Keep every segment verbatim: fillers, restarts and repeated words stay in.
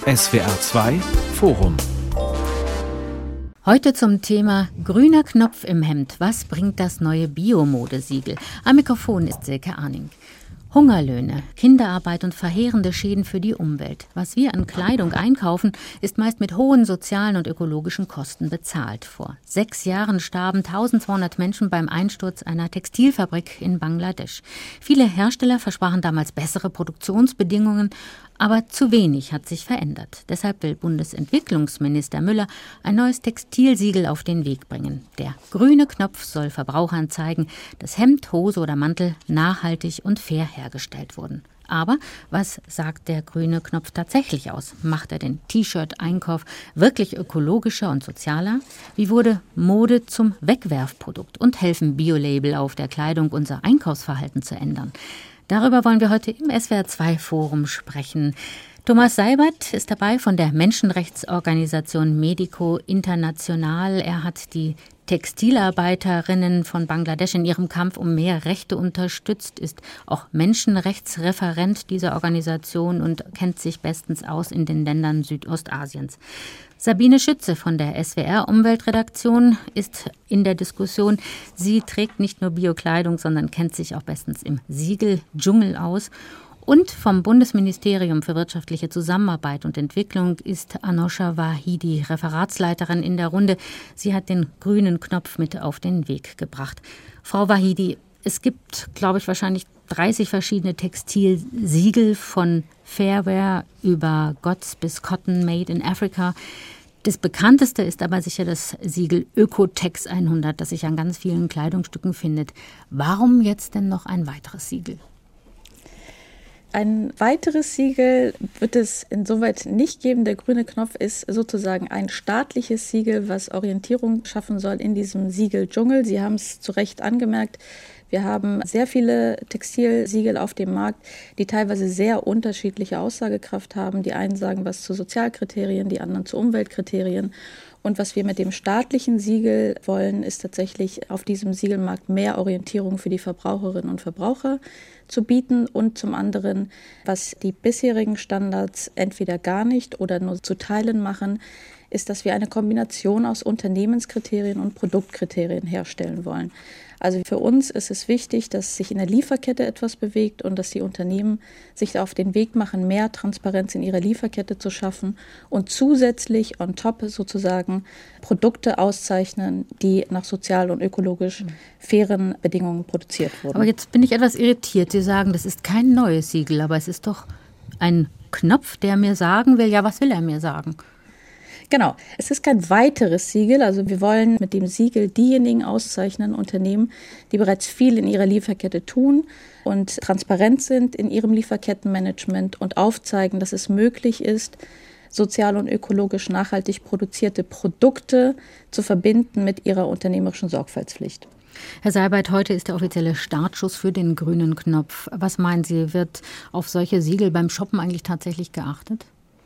S W R zwei Forum. Heute zum Thema grüner Knopf im Hemd. Was bringt das neue Biomodesiegel? Am Mikrofon ist Silke Arning. Hungerlöhne, Kinderarbeit und verheerende Schäden für die Umwelt. Was wir an Kleidung einkaufen, ist meist mit hohen sozialen und ökologischen Kosten bezahlt. Vor sechs Jahren starben eintausendzweihundert Menschen beim Einsturz einer Textilfabrik in Bangladesch. Viele Hersteller versprachen damals bessere Produktionsbedingungen, aber zu wenig hat sich verändert. Deshalb will Bundesentwicklungsminister Müller ein neues Textilsiegel auf den Weg bringen. Der grüne Knopf soll Verbrauchern zeigen, dass Hemd, Hose oder Mantel nachhaltig und fair hergestellt wurden. Aber was sagt der grüne Knopf tatsächlich aus? Macht er den T-Shirt-Einkauf wirklich ökologischer und sozialer? Wie wurde Mode zum Wegwerfprodukt? Und helfen Biolabel auf der Kleidung, unser Einkaufsverhalten zu ändern? Darüber wollen wir heute im S W R zwei Forum sprechen. Thomas Seibert ist dabei von der Menschenrechtsorganisation Medico International. Er hat die Textilarbeiterinnen von Bangladesch in ihrem Kampf um mehr Rechte unterstützt, ist auch Menschenrechtsreferent dieser Organisation und kennt sich bestens aus in den Ländern Südostasiens. Sabine Schütze von der S W R-Umweltredaktion ist in der Diskussion. Sie trägt nicht nur Biokleidung, sondern kennt sich auch bestens im Siegeldschungel aus. Und vom Bundesministerium für wirtschaftliche Zusammenarbeit und Entwicklung ist Anosha Wahidi, Referatsleiterin in der Runde. Sie hat den grünen Knopf mit auf den Weg gebracht. Frau Wahidi, es gibt, glaube ich, wahrscheinlich dreißig verschiedene Textilsiegel von Fairwear über G O T S bis Cotton Made in Africa. Das bekannteste ist aber sicher das Siegel Ökotex hundert, das sich an ganz vielen Kleidungsstücken findet. Warum jetzt denn noch ein weiteres Siegel? Ein weiteres Siegel wird es insoweit nicht geben. Der grüne Knopf ist sozusagen ein staatliches Siegel, was Orientierung schaffen soll in diesem Siegeldschungel. Sie haben es zu Recht angemerkt. Wir haben sehr viele Textilsiegel auf dem Markt, die teilweise sehr unterschiedliche Aussagekraft haben. Die einen sagen was zu Sozialkriterien, die anderen zu Umweltkriterien. Und was wir mit dem staatlichen Siegel wollen, ist tatsächlich auf diesem Siegelmarkt mehr Orientierung für die Verbraucherinnen und Verbraucher zu bieten und zum anderen, was die bisherigen Standards entweder gar nicht oder nur zu Teilen machen, ist, dass wir eine Kombination aus Unternehmenskriterien und Produktkriterien herstellen wollen. Also für uns ist es wichtig, dass sich in der Lieferkette etwas bewegt und dass die Unternehmen sich auf den Weg machen, mehr Transparenz in ihrer Lieferkette zu schaffen und zusätzlich on top sozusagen Produkte auszeichnen, die nach sozial und ökologisch fairen Bedingungen produziert wurden. Aber jetzt bin ich etwas irritiert. Sie sagen, das ist kein neues Siegel, aber es ist doch ein Knopf, der mir sagen will, ja, was will er mir sagen? Genau, es ist kein weiteres Siegel, also wir wollen mit dem Siegel diejenigen auszeichnen, Unternehmen, die bereits viel in ihrer Lieferkette tun und transparent sind in ihrem Lieferkettenmanagement und aufzeigen, dass es möglich ist, sozial und ökologisch nachhaltig produzierte Produkte zu verbinden mit ihrer unternehmerischen Sorgfaltspflicht. Herr Seibert, heute ist der offizielle Startschuss für den grünen Knopf. Was meinen Sie, wird auf solche Siegel beim Shoppen eigentlich tatsächlich geachtet?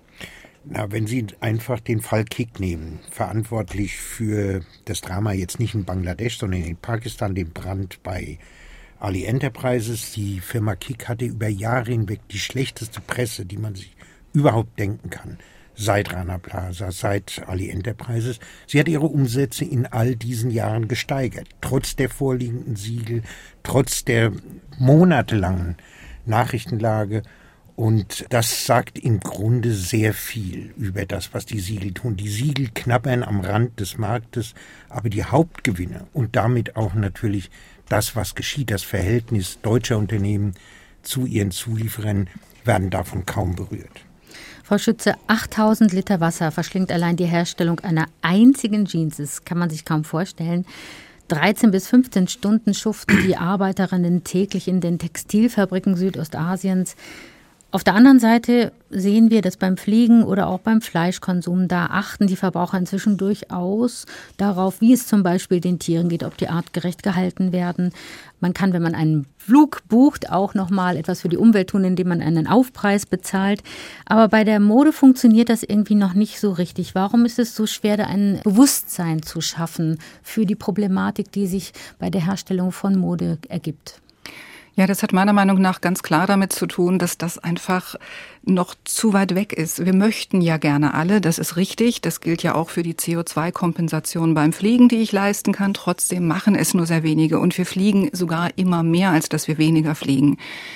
Na, wenn Sie einfach den Fall Kik nehmen, verantwortlich für das Drama jetzt nicht in Bangladesch, sondern in Pakistan, den Brand bei Ali Enterprises. Die Firma Kik hatte über Jahre hinweg die schlechteste Presse, die man sich überhaupt denken kann, seit Rana Plaza, seit Ali Enterprises. Sie hat ihre Umsätze in all diesen Jahren gesteigert, trotz der vorliegenden Siegel, trotz der monatelangen Nachrichtenlage. Und das sagt im Grunde sehr viel über das, was die Siegel tun. Die Siegel knabbern am Rand des Marktes, aber die Hauptgewinne und damit auch natürlich das, was geschieht, das Verhältnis deutscher Unternehmen zu ihren Zulieferern, werden davon kaum berührt. Frau Schütze, achttausend Liter Wasser verschlingt allein die Herstellung einer einzigen Jeans. Das kann man sich kaum vorstellen. dreizehn bis fünfzehn Stunden schuften die Arbeiterinnen täglich in den Textilfabriken Südostasiens. Auf der anderen Seite sehen wir, dass beim Fliegen oder auch beim Fleischkonsum, da achten die Verbraucher inzwischen durchaus darauf, wie es zum Beispiel den Tieren geht, ob die artgerecht gehalten werden. Man kann, wenn man einen Flug bucht, auch nochmal etwas für die Umwelt tun, indem man einen Aufpreis bezahlt. Aber bei der Mode funktioniert das irgendwie noch nicht so richtig. Warum ist es so schwer, da ein Bewusstsein zu schaffen für die Problematik, die sich bei der Herstellung von Mode ergibt? Ja, das hat meiner Meinung nach ganz klar damit zu tun, dass das einfach noch zu weit weg ist. Wir möchten ja gerne alle, das ist richtig. Das gilt ja auch für die C O zwei Kompensation beim Fliegen, die ich leisten kann. Trotzdem machen es nur sehr wenige und wir fliegen sogar immer mehr, als dass wir weniger fliegen.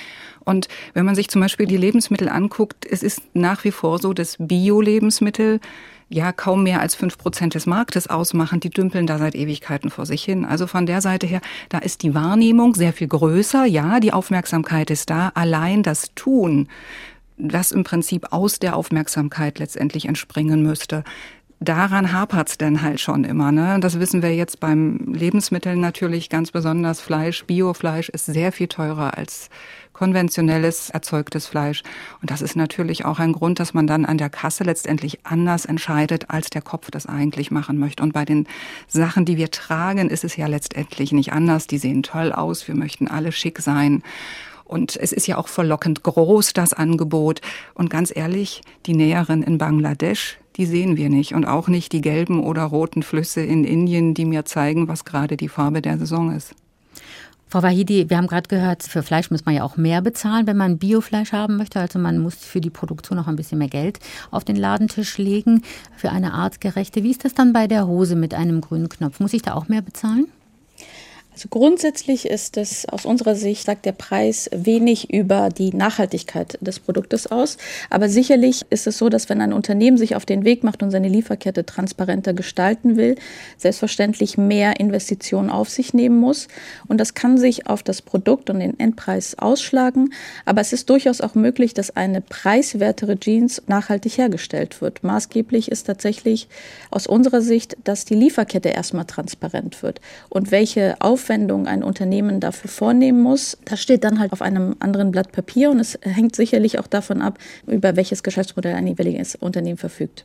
Und wenn man sich zum Beispiel die Lebensmittel anguckt, es ist nach wie vor so, dass Bio-Lebensmittel ja kaum mehr als fünf Prozent des Marktes ausmachen. Die dümpeln da seit Ewigkeiten vor sich hin. Also von der Seite her, da ist die Wahrnehmung sehr viel größer. Ja, die Aufmerksamkeit ist da. Allein das Tun, das im Prinzip aus der Aufmerksamkeit letztendlich entspringen müsste, daran hapert's denn halt schon immer, ne? Das wissen wir jetzt beim Lebensmitteln natürlich ganz besonders. Fleisch, Biofleisch ist sehr viel teurer als konventionelles erzeugtes Fleisch. Und das ist natürlich auch ein Grund, dass man dann an der Kasse letztendlich anders entscheidet, als der Kopf das eigentlich machen möchte. Und bei den Sachen, die wir tragen, ist es ja letztendlich nicht anders. Die sehen toll aus. Wir möchten alle schick sein. Und es ist ja auch verlockend groß, das Angebot. Und ganz ehrlich, die Näherin in Bangladesch, die sehen wir nicht. Und auch nicht die gelben oder roten Flüsse in Indien, die mir zeigen, was gerade die Farbe der Saison ist. Frau Wahidi, wir haben gerade gehört, für Fleisch muss man ja auch mehr bezahlen, wenn man Biofleisch haben möchte. Also man muss für die Produktion auch ein bisschen mehr Geld auf den Ladentisch legen für eine artgerechte. Wie ist das dann bei der Hose mit einem grünen Knopf? Muss ich da auch mehr bezahlen? Also grundsätzlich ist es aus unserer Sicht, sagt der Preis wenig über die Nachhaltigkeit des Produktes aus. Aber sicherlich ist es so, dass wenn ein Unternehmen sich auf den Weg macht und seine Lieferkette transparenter gestalten will, selbstverständlich mehr Investitionen auf sich nehmen muss. Und das kann sich auf das Produkt und den Endpreis ausschlagen. Aber es ist durchaus auch möglich, dass eine preiswertere Jeans nachhaltig hergestellt wird. Maßgeblich ist tatsächlich aus unserer Sicht, dass die Lieferkette erstmal transparent wird. Und welche Aufwendungen ein Unternehmen dafür vornehmen muss, das steht dann halt auf einem anderen Blatt Papier und es hängt sicherlich auch davon ab, über welches Geschäftsmodell ein jeweiliges Unternehmen verfügt.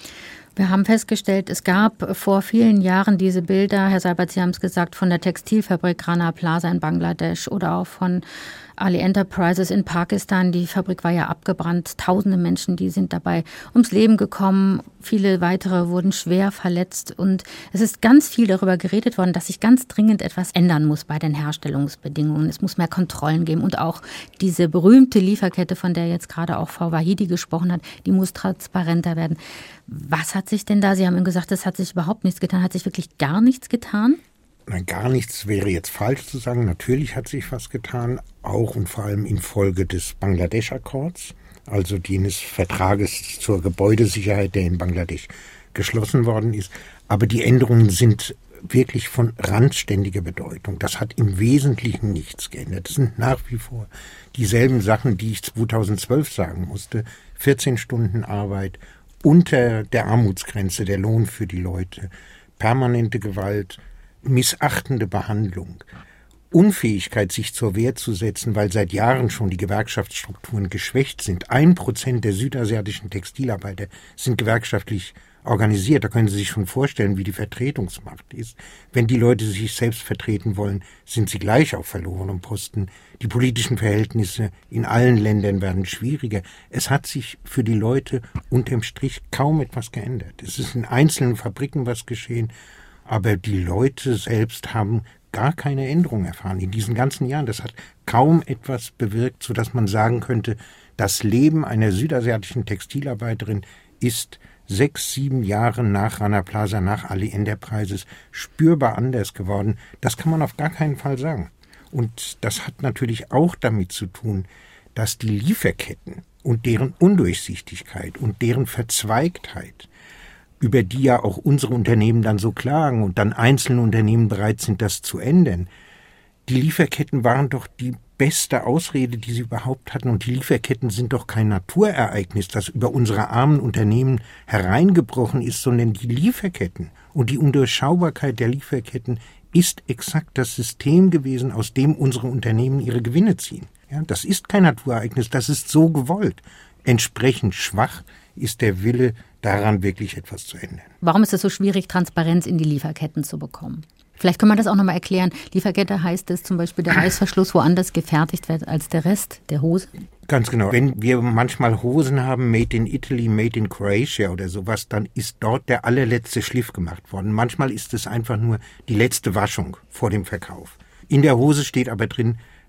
Wir haben festgestellt, es gab vor vielen Jahren diese Bilder, Herr Seibert, Sie haben es gesagt, von der Textilfabrik Rana Plaza in Bangladesch oder auch von Ali Enterprises in Pakistan. Die Fabrik war ja abgebrannt. Tausende Menschen, die sind dabei ums Leben gekommen. Viele weitere wurden schwer verletzt. Und es ist ganz viel darüber geredet worden, dass sich ganz dringend etwas ändern muss bei den Herstellungsbedingungen. Es muss mehr Kontrollen geben. Und auch diese berühmte Lieferkette, von der jetzt gerade auch Frau Wahidi gesprochen hat, die muss transparenter werden. Was hat sich denn da, Sie haben gesagt, es hat sich überhaupt nichts getan. Hat sich wirklich gar nichts getan? Nein, gar nichts wäre jetzt falsch zu sagen. Natürlich hat sich was getan, auch und vor allem infolge des Bangladesch-Akkords, also jenes Vertrages zur Gebäudesicherheit, der in Bangladesch geschlossen worden ist. Aber die Änderungen sind wirklich von randständiger Bedeutung. Das hat im Wesentlichen nichts geändert. Das sind nach wie vor dieselben Sachen, die ich zweitausendzwölf sagen musste. vierzehn Stunden Arbeit, unter der Armutsgrenze, der Lohn für die Leute, permanente Gewalt, missachtende Behandlung, Unfähigkeit, sich zur Wehr zu setzen, weil seit Jahren schon die Gewerkschaftsstrukturen geschwächt sind. Ein Prozent der südasiatischen Textilarbeiter sind gewerkschaftlich organisiert. Da können Sie sich schon vorstellen, wie die Vertretungsmacht ist. Wenn die Leute sich selbst vertreten wollen, sind sie gleich auf verlorenem Posten. Die politischen Verhältnisse in allen Ländern werden schwieriger. Es hat sich für die Leute unterm Strich kaum etwas geändert. Es ist in einzelnen Fabriken was geschehen, aber die Leute selbst haben gar keine Änderung erfahren in diesen ganzen Jahren. Das hat kaum etwas bewirkt, sodass man sagen könnte, das Leben einer südasiatischen Textilarbeiterin ist sechs, sieben Jahre nach Rana Plaza, nach Ali Enterprises spürbar anders geworden. Das kann man auf gar keinen Fall sagen. Und das hat natürlich auch damit zu tun, dass die Lieferketten und deren Undurchsichtigkeit und deren Verzweigtheit, über die ja auch unsere Unternehmen dann so klagen und dann einzelne Unternehmen bereit sind, das zu ändern. Die Lieferketten waren doch die beste Ausrede, die sie überhaupt hatten. Und die Lieferketten sind doch kein Naturereignis, das über unsere armen Unternehmen hereingebrochen ist, sondern die Lieferketten und die Undurchschaubarkeit der Lieferketten ist exakt das System gewesen, aus dem unsere Unternehmen ihre Gewinne ziehen. Ja, das ist kein Naturereignis, das ist so gewollt. Entsprechend schwach ist der Wille, daran wirklich etwas zu ändern. Warum ist es so schwierig, Transparenz in die Lieferketten zu bekommen? Vielleicht können wir das auch nochmal erklären. Lieferkette heißt es zum Beispiel, der Reißverschluss woanders gefertigt wird als der Rest der Hose? Ganz genau. Wenn wir manchmal Hosen haben, made in Italy, made in Croatia oder sowas, dann ist dort der allerletzte Schliff gemacht worden. Manchmal ist es einfach nur die letzte Waschung vor dem Verkauf. In der Hose steht aber drin,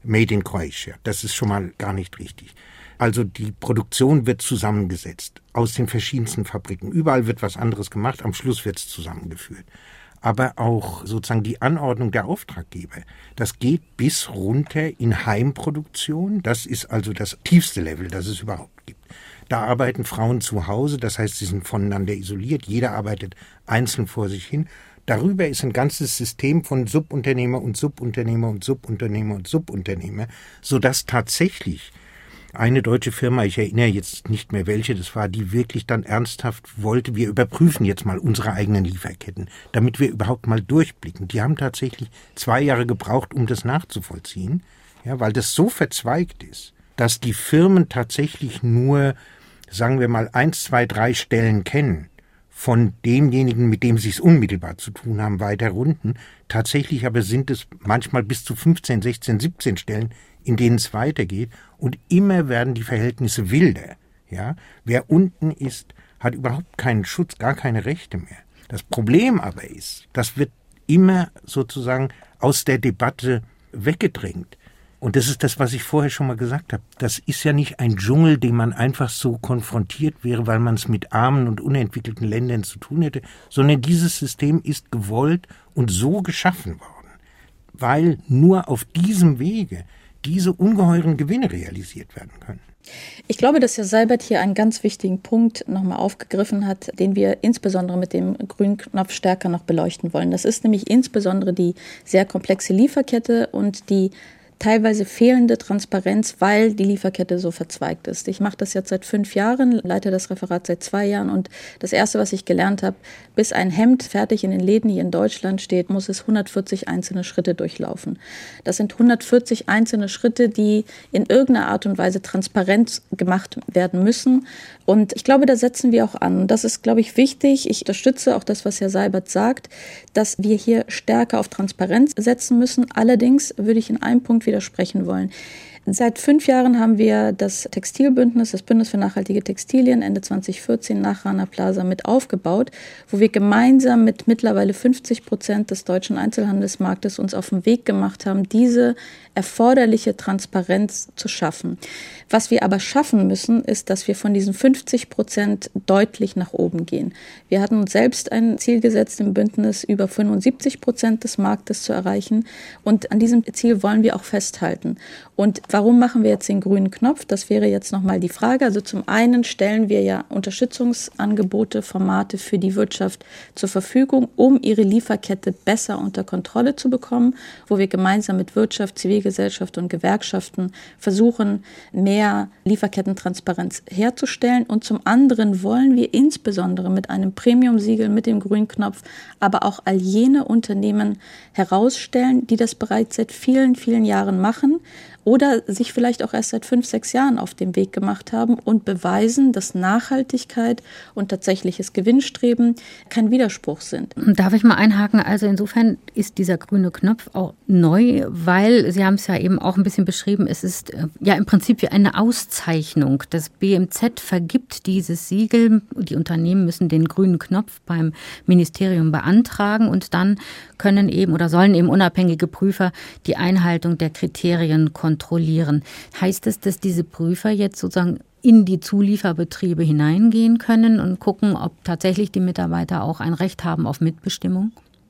Made in Croatia. Das ist schon mal gar nicht richtig. Also die Produktion wird zusammengesetzt aus den verschiedensten Fabriken. Überall wird was anderes gemacht, am Schluss wird es zusammengeführt. Aber auch sozusagen die Anordnung der Auftraggeber, das geht bis runter in Heimproduktion. Das ist also das tiefste Level, das es überhaupt gibt. Da arbeiten Frauen zu Hause, das heißt, sie sind voneinander isoliert, jeder arbeitet einzeln vor sich hin. Darüber ist ein ganzes System von Subunternehmer und Subunternehmer und Subunternehmer und Subunternehmer, sodass tatsächlich eine deutsche Firma, ich erinnere jetzt nicht mehr welche das war, die wirklich dann ernsthaft wollte, wir überprüfen jetzt mal unsere eigenen Lieferketten, damit wir überhaupt mal durchblicken. Die haben tatsächlich zwei Jahre gebraucht, um das nachzuvollziehen, ja, weil das so verzweigt ist, dass die Firmen tatsächlich nur, sagen wir mal, eins, zwei, drei Stellen kennen, von demjenigen, mit dem sie es unmittelbar zu tun haben, weiter runden. Tatsächlich aber sind es manchmal bis zu fünfzehn, sechzehn, siebzehn Stellen, in denen es weitergeht. Und immer werden die Verhältnisse wilder. Ja? Wer unten ist, hat überhaupt keinen Schutz, gar keine Rechte mehr. Das Problem aber ist, das wird immer sozusagen aus der Debatte weggedrängt. Und das ist das, was ich vorher schon mal gesagt habe. Das ist ja nicht ein Dschungel, dem man einfach so konfrontiert wäre, weil man es mit armen und unentwickelten Ländern zu tun hätte, sondern dieses System ist gewollt und so geschaffen worden, weil nur auf diesem Wege diese ungeheuren Gewinne realisiert werden können. Ich glaube, dass Herr Seibert hier einen ganz wichtigen Punkt nochmal aufgegriffen hat, den wir insbesondere mit dem grünen Knopf stärker noch beleuchten wollen. Das ist nämlich insbesondere die sehr komplexe Lieferkette und die teilweise fehlende Transparenz, weil die Lieferkette so verzweigt ist. Ich mache das jetzt seit fünf Jahren, leite das Referat seit zwei Jahren und das Erste, was ich gelernt habe, bis ein Hemd fertig in den Läden hier in Deutschland steht, muss es hundertvierzig einzelne Schritte durchlaufen. Das sind hundertvierzig einzelne Schritte, die in irgendeiner Art und Weise transparent gemacht werden müssen. Und ich glaube, da setzen wir auch an. Und das ist, glaube ich, wichtig. Ich unterstütze auch das, was Herr Seibert sagt, dass wir hier stärker auf Transparenz setzen müssen. Allerdings würde ich in einem Punkt widersprechen wollen. Seit fünf Jahren haben wir das Textilbündnis, das Bündnis für nachhaltige Textilien, Ende zwanzig vierzehn nach Rana Plaza mit aufgebaut, wo wir gemeinsam mit mittlerweile fünfzig Prozent des deutschen Einzelhandelsmarktes uns auf den Weg gemacht haben, diese erforderliche Transparenz zu schaffen. Was wir aber schaffen müssen, ist, dass wir von diesen fünfzig Prozent deutlich nach oben gehen. Wir hatten uns selbst ein Ziel gesetzt im Bündnis, über fünfundsiebzig Prozent des Marktes zu erreichen. Und an diesem Ziel wollen wir auch festhalten. Und warum machen wir jetzt den grünen Knopf? Das wäre jetzt nochmal die Frage. Also zum einen stellen wir ja Unterstützungsangebote, Formate für die Wirtschaft zur Verfügung, um ihre Lieferkette besser unter Kontrolle zu bekommen, wo wir gemeinsam mit Wirtschaft, Zivilgesellschaft und Gewerkschaften versuchen, mehr Lieferkettentransparenz herzustellen. Und zum anderen wollen wir insbesondere mit einem Premium-Siegel, mit dem grünen Knopf, aber auch all jene Unternehmen herausstellen, die das bereits seit vielen, vielen Jahren machen oder sich vielleicht auch erst seit fünf, sechs Jahren auf den Weg gemacht haben und beweisen, dass Nachhaltigkeit und tatsächliches Gewinnstreben kein Widerspruch sind. Darf ich mal einhaken? Also insofern ist dieser grüne Knopf auch neu, weil Sie haben es ja eben auch ein bisschen beschrieben, es ist ja im Prinzip wie eine Auszeichnung. Das B M Z vergibt dieses Siegel, die Unternehmen müssen den grünen Knopf beim Ministerium beantragen und dann können eben oder sollen eben unabhängige Prüfer die Einhaltung der Kriterien kontrollieren. Heißt es, dass diese Prüfer jetzt sozusagen in die Zulieferbetriebe hineingehen können und gucken, ob tatsächlich die Mitarbeiter auch ein Recht haben auf Mitbestimmung?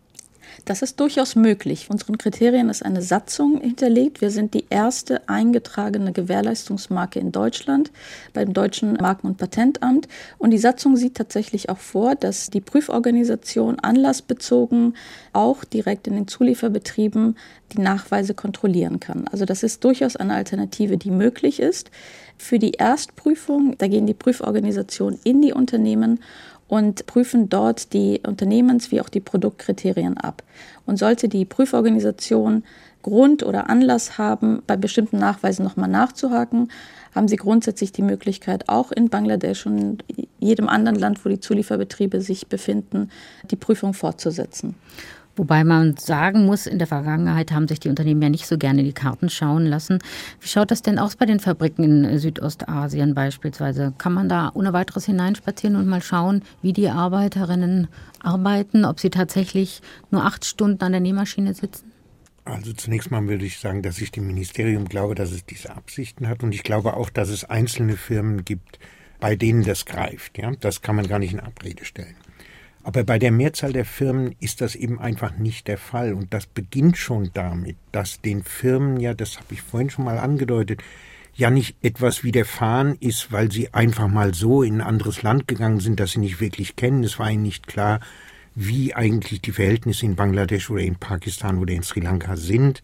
Das ist durchaus möglich. Unseren Kriterien ist eine Satzung hinterlegt. Wir sind die erste eingetragene Gewährleistungsmarke in Deutschland beim Deutschen Marken- und Patentamt. Und die Satzung sieht tatsächlich auch vor, dass die Prüforganisation anlassbezogen auch direkt in den Zulieferbetrieben die Nachweise kontrollieren kann. Also das ist durchaus eine Alternative, die möglich ist. Für die Erstprüfung, da gehen die Prüforganisationen in die Unternehmen und prüfen dort die Unternehmens- wie auch die Produktkriterien ab. Und sollte die Prüforganisation Grund oder Anlass haben, bei bestimmten Nachweisen nochmal nachzuhaken, haben sie grundsätzlich die Möglichkeit, auch in Bangladesch und jedem anderen Land, wo die Zulieferbetriebe sich befinden, die Prüfung fortzusetzen. Wobei man sagen muss, in der Vergangenheit haben sich die Unternehmen ja nicht so gerne die Karten schauen lassen. Wie schaut das denn aus bei den Fabriken in Südostasien beispielsweise? Kann man da ohne weiteres hineinspazieren und mal schauen, wie die Arbeiterinnen arbeiten, ob sie tatsächlich nur acht Stunden an der Nähmaschine sitzen? Also zunächst mal würde ich sagen, dass ich dem Ministerium glaube, dass es diese Absichten hat. Und ich glaube auch, dass es einzelne Firmen gibt, bei denen das greift. Ja, das kann man gar nicht in Abrede stellen. Aber bei der Mehrzahl der Firmen ist das eben einfach nicht der Fall. Und das beginnt schon damit, dass den Firmen ja, das habe ich vorhin schon mal angedeutet, ja nicht etwas widerfahren ist, weil sie einfach mal so in ein anderes Land gegangen sind, das sie nicht wirklich kennen. Es war ihnen nicht klar, wie eigentlich die Verhältnisse in Bangladesch oder in Pakistan oder in Sri Lanka sind.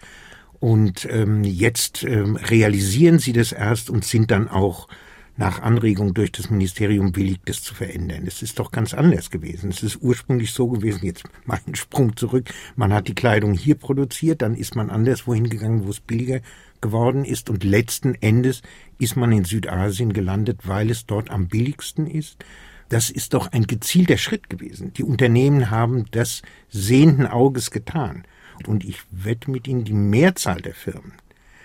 Und ähm, jetzt ähm, realisieren sie das erst und sind dann auch nach Anregung durch das Ministerium willig, das zu verändern. Es ist doch ganz anders gewesen. Es ist ursprünglich so gewesen, jetzt mal einen Sprung zurück, man hat die Kleidung hier produziert, dann ist man anderswo hingegangen, wo es billiger geworden ist und letzten Endes ist man in Südasien gelandet, weil es dort am billigsten ist. Das ist doch ein gezielter Schritt gewesen. Die Unternehmen haben das sehenden Auges getan. Und ich wette mit Ihnen, die Mehrzahl der Firmen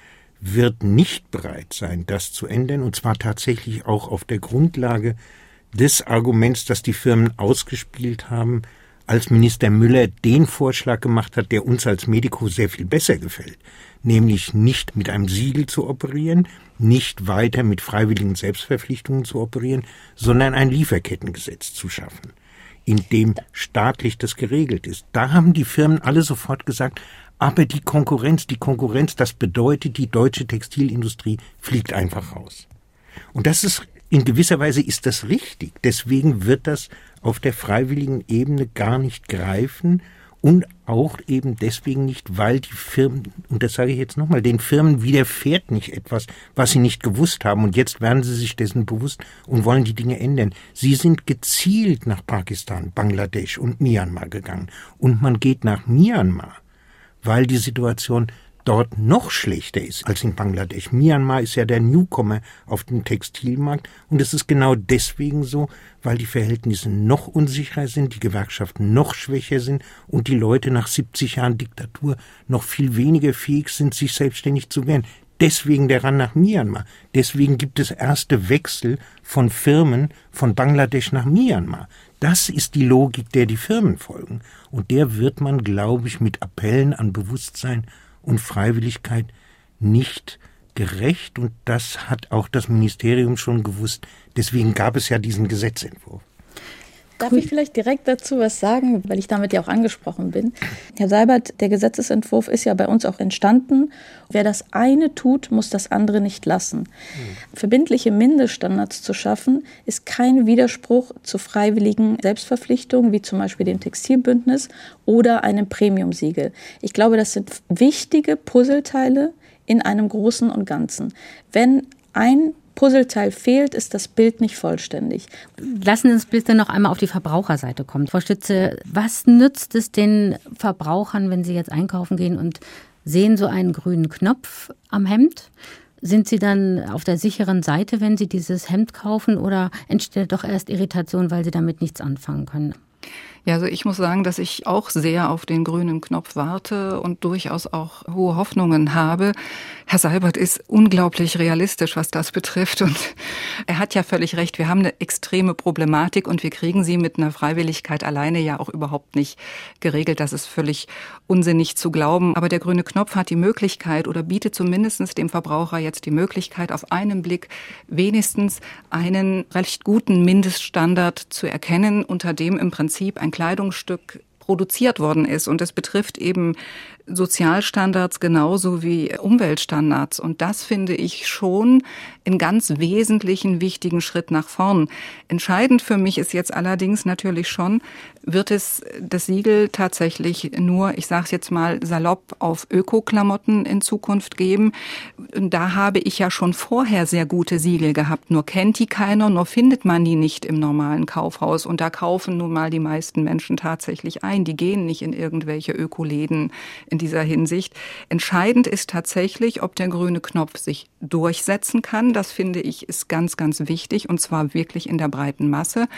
wird nicht bereit sein, das zu ändern, und zwar tatsächlich auch auf der Grundlage des Arguments, das die Firmen ausgespielt haben, als Minister Müller den Vorschlag gemacht hat, der uns als Medico sehr viel besser gefällt, nämlich nicht mit einem Siegel zu operieren, nicht weiter mit freiwilligen Selbstverpflichtungen zu operieren, sondern ein Lieferkettengesetz zu schaffen, in dem staatlich das geregelt ist. Da haben die Firmen alle sofort gesagt, aber die Konkurrenz, die Konkurrenz, das bedeutet, die deutsche Textilindustrie fliegt einfach raus. Und das ist, in gewisser Weise ist das richtig. Deswegen wird das auf der freiwilligen Ebene gar nicht greifen und auch eben deswegen nicht, weil die Firmen, und das sage ich jetzt nochmal, den Firmen widerfährt nicht etwas, was sie nicht gewusst haben und jetzt werden sie sich dessen bewusst und wollen die Dinge ändern. Sie sind gezielt nach Pakistan, Bangladesch und Myanmar gegangen und man geht nach Myanmar, weil die Situation dort noch schlechter ist als in Bangladesch. Myanmar ist ja der Newcomer auf dem Textilmarkt und es ist genau deswegen so, weil die Verhältnisse noch unsicherer sind, die Gewerkschaften noch schwächer sind und die Leute nach siebzig Jahren Diktatur noch viel weniger fähig sind, sich selbstständig zu wehren. Deswegen der Run nach Myanmar. Deswegen gibt es erste Wechsel von Firmen von Bangladesch nach Myanmar. Das ist die Logik, der die Firmen folgen. Und der wird man, glaube ich, mit Appellen an Bewusstsein und Freiwilligkeit nicht gerecht. Und das hat auch das Ministerium schon gewusst. Deswegen gab es ja diesen Gesetzentwurf. Darf ich vielleicht direkt dazu was sagen, weil ich damit ja auch angesprochen bin? Herr Seibert, der Gesetzesentwurf ist ja bei uns auch entstanden. Wer das eine tut, muss das andere nicht lassen. Mhm. Verbindliche Mindeststandards zu schaffen, ist kein Widerspruch zu freiwilligen Selbstverpflichtungen, wie zum Beispiel dem Textilbündnis oder einem Premium-Siegel. Ich glaube, das sind wichtige Puzzleteile in einem Großen und Ganzen. Wenn ein Puzzleteil fehlt, ist das Bild nicht vollständig. Lassen Sie uns bitte noch einmal auf die Verbraucherseite kommen. Frau Stütze, was nützt es den Verbrauchern, wenn sie jetzt einkaufen gehen und sehen so einen grünen Knopf am Hemd? Sind Sie dann auf der sicheren Seite, wenn Sie dieses Hemd kaufen, oder entsteht doch erst Irritation, weil Sie damit nichts anfangen können? Ja, also ich muss sagen, dass ich auch sehr auf den grünen Knopf warte und durchaus auch hohe Hoffnungen habe. Herr Seibert ist unglaublich realistisch, was das betrifft. Und er hat ja völlig recht. Wir haben eine extreme Problematik und wir kriegen sie mit einer Freiwilligkeit alleine ja auch überhaupt nicht geregelt. Das ist völlig unsinnig zu glauben. Aber der grüne Knopf hat die Möglichkeit oder bietet zumindest dem Verbraucher jetzt die Möglichkeit, auf einen Blick wenigstens einen recht guten Mindeststandard zu erkennen, unter dem im Prinzip ein Kleidungsstück produziert worden ist. Und es betrifft eben Sozialstandards genauso wie Umweltstandards. Und das finde ich schon einen ganz wesentlichen, wichtigen Schritt nach vorn. Entscheidend für mich ist jetzt allerdings natürlich schon, wird es das Siegel tatsächlich nur, ich sage es jetzt mal salopp, auf Öko-Klamotten in Zukunft geben. Und da habe ich ja schon vorher sehr gute Siegel gehabt. Nur kennt die keiner, nur findet man die nicht im normalen Kaufhaus. Und da kaufen nun mal die meisten Menschen tatsächlich ein. Die gehen nicht in irgendwelche Ökoläden in dieser Hinsicht. Entscheidend ist tatsächlich, ob der grüne Knopf sich durchsetzen kann. Das finde ich ist ganz, ganz wichtig, und zwar wirklich in der breiten Masse.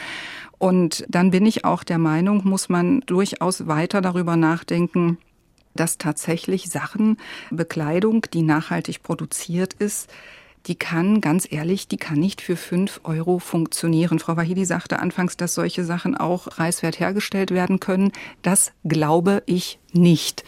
Und dann bin ich auch der Meinung, muss man durchaus weiter darüber nachdenken, dass tatsächlich Sachen, Bekleidung, die nachhaltig produziert ist, die kann, ganz ehrlich, die kann nicht für fünf Euro funktionieren. Frau Wahidi sagte anfangs, dass solche Sachen auch preiswert hergestellt werden können. Das glaube ich nicht.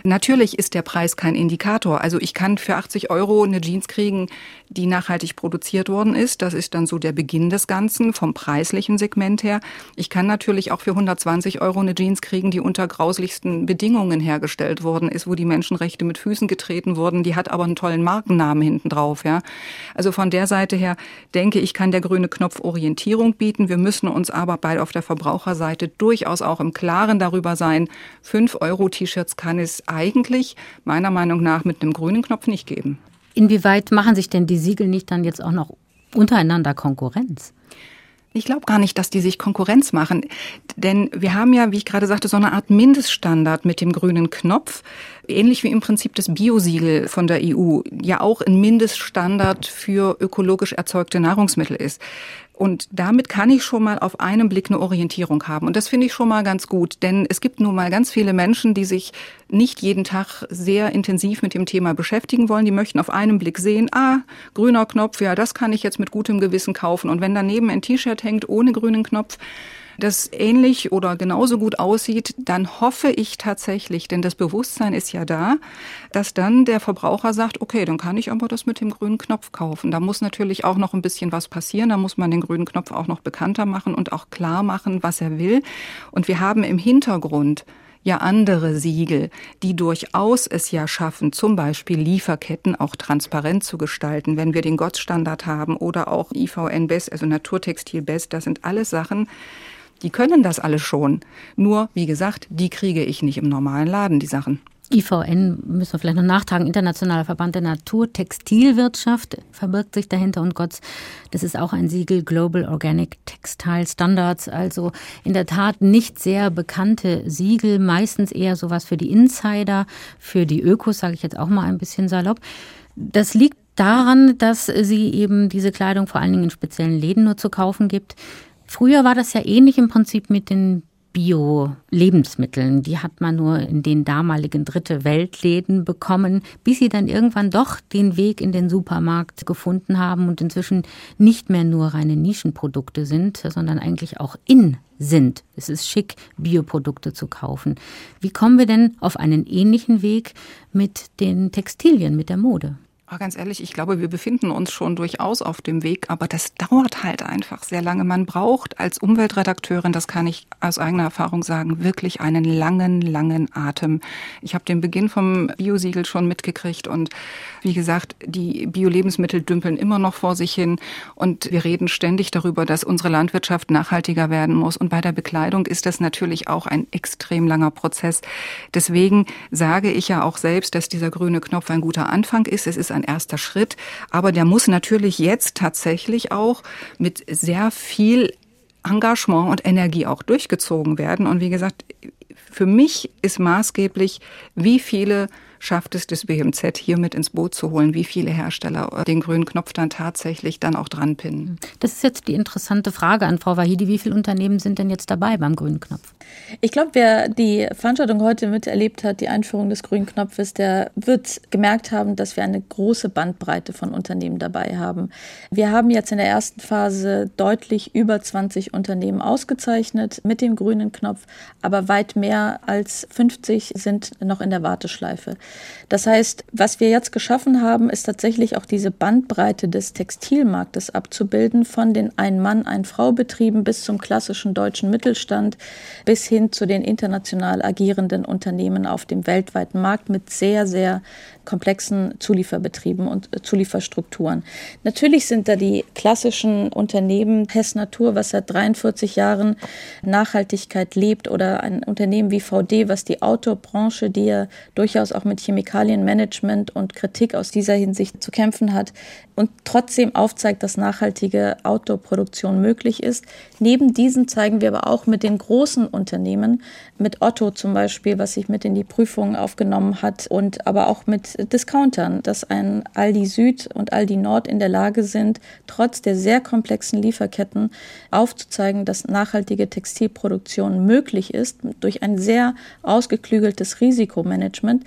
Natürlich ist der Preis kein Indikator. Also ich kann für achtzig Euro eine Jeans kriegen, die nachhaltig produziert worden ist. Das ist dann so der Beginn des Ganzen vom preislichen Segment her. Ich kann natürlich auch für hundertzwanzig Euro eine Jeans kriegen, die unter grauslichsten Bedingungen hergestellt worden ist, wo die Menschenrechte mit Füßen getreten wurden. Die hat aber einen tollen Markennamen hinten drauf. Ja. Also von der Seite her denke ich, kann der grüne Knopf Orientierung bieten. Wir müssen uns aber bei auf der Verbraucherseite durchaus auch im Klaren darüber sein, fünf Euro T-Shirts kann es eigentlich meiner Meinung nach mit einem grünen Knopf nicht geben. Inwieweit machen sich denn die Siegel nicht dann jetzt auch noch untereinander Konkurrenz? Ich glaube gar nicht, dass die sich Konkurrenz machen, denn wir haben ja, wie ich gerade sagte, so eine Art Mindeststandard mit dem grünen Knopf, ähnlich wie im Prinzip das Biosiegel von der E U ja auch ein Mindeststandard für ökologisch erzeugte Nahrungsmittel ist. Und damit kann ich schon mal auf einen Blick eine Orientierung haben. Und das finde ich schon mal ganz gut, denn es gibt nun mal ganz viele Menschen, die sich nicht jeden Tag sehr intensiv mit dem Thema beschäftigen wollen. Die möchten auf einen Blick sehen, ah, grüner Knopf, ja, das kann ich jetzt mit gutem Gewissen kaufen. Und wenn daneben ein T-Shirt hängt ohne grünen Knopf, das ähnlich oder genauso gut aussieht, dann hoffe ich tatsächlich, denn das Bewusstsein ist ja da, dass dann der Verbraucher sagt, okay, dann kann ich aber das mit dem grünen Knopf kaufen. Da muss natürlich auch noch ein bisschen was passieren, da muss man den grünen Knopf auch noch bekannter machen und auch klar machen, was er will. Und wir haben im Hintergrund ja andere Siegel, die durchaus es ja schaffen, zum Beispiel Lieferketten auch transparent zu gestalten, wenn wir den G O T-Standard haben oder auch I V N Best, also Naturtextil Best, das sind alles Sachen, die können das alle schon. Nur, wie gesagt, die kriege ich nicht im normalen Laden, die Sachen. I V N, müssen wir vielleicht noch nachtragen, Internationaler Verband der Naturtextilwirtschaft verbirgt sich dahinter und G O T S, das ist auch ein Siegel, Global Organic Textile Standards, also in der Tat nicht sehr bekannte Siegel, meistens eher sowas für die Insider, für die Ökos, sage ich jetzt auch mal ein bisschen salopp. Das liegt daran, dass sie eben diese Kleidung vor allen Dingen in speziellen Läden nur zu kaufen gibt. Früher war das ja ähnlich im Prinzip mit den Bio-Lebensmitteln. Die hat man nur in den damaligen Dritte-Welt-Läden bekommen, bis sie dann irgendwann doch den Weg in den Supermarkt gefunden haben und inzwischen nicht mehr nur reine Nischenprodukte sind, sondern eigentlich auch in sind. Es ist schick, Bioprodukte zu kaufen. Wie kommen wir denn auf einen ähnlichen Weg mit den Textilien, mit der Mode? Ganz ehrlich, ich glaube, wir befinden uns schon durchaus auf dem Weg, aber das dauert halt einfach sehr lange. Man braucht als Umweltredakteurin, das kann ich aus eigener Erfahrung sagen, wirklich einen langen, langen Atem. Ich habe den Beginn vom Biosiegel schon mitgekriegt und wie gesagt, die Bio-Lebensmittel dümpeln immer noch vor sich hin und wir reden ständig darüber, dass unsere Landwirtschaft nachhaltiger werden muss. Und bei der Bekleidung ist das natürlich auch ein extrem langer Prozess. Deswegen sage ich ja auch selbst, dass dieser grüne Knopf ein guter Anfang ist. Es ist ein erster Schritt, aber der muss natürlich jetzt tatsächlich auch mit sehr viel Engagement und Energie auch durchgezogen werden. Und wie gesagt, für mich ist maßgeblich, wie viele schafft es das B M Z hier mit ins Boot zu holen, wie viele Hersteller den grünen Knopf dann tatsächlich dann auch dran pinnen. Das ist jetzt die interessante Frage an Frau Wahidi. Wie viele Unternehmen sind denn jetzt dabei beim grünen Knopf? Ich glaube, wer die Veranstaltung heute miterlebt hat, die Einführung des grünen Knopfes, der wird gemerkt haben, dass wir eine große Bandbreite von Unternehmen dabei haben. Wir haben jetzt in der ersten Phase deutlich über zwanzig Unternehmen ausgezeichnet mit dem grünen Knopf, aber weit mehr als fünfzig sind noch in der Warteschleife. Das heißt, was wir jetzt geschaffen haben, ist tatsächlich auch diese Bandbreite des Textilmarktes abzubilden, von den Ein-Mann-, Ein-Frau-Betrieben bis zum klassischen deutschen Mittelstand, bis hin zu den international agierenden Unternehmen auf dem weltweiten Markt mit sehr, sehr komplexen Zulieferbetrieben und Zulieferstrukturen. Natürlich sind da die klassischen Unternehmen, Hess Natur, was seit dreiundvierzig Jahren Nachhaltigkeit lebt, oder ein Unternehmen wie V D, was die Outdoor-Branche, die ja durchaus auch mit Chemikalienmanagement und Kritik aus dieser Hinsicht zu kämpfen hat und trotzdem aufzeigt, dass nachhaltige Outdoor-Produktion möglich ist. Neben diesen zeigen wir aber auch mit den großen Unternehmen, mit Otto zum Beispiel, was sich mit in die Prüfung aufgenommen hat, und aber auch mit Discountern, dass ein Aldi Süd und Aldi Nord in der Lage sind, trotz der sehr komplexen Lieferketten aufzuzeigen, dass nachhaltige Textilproduktion möglich ist durch ein sehr ausgeklügeltes Risikomanagement,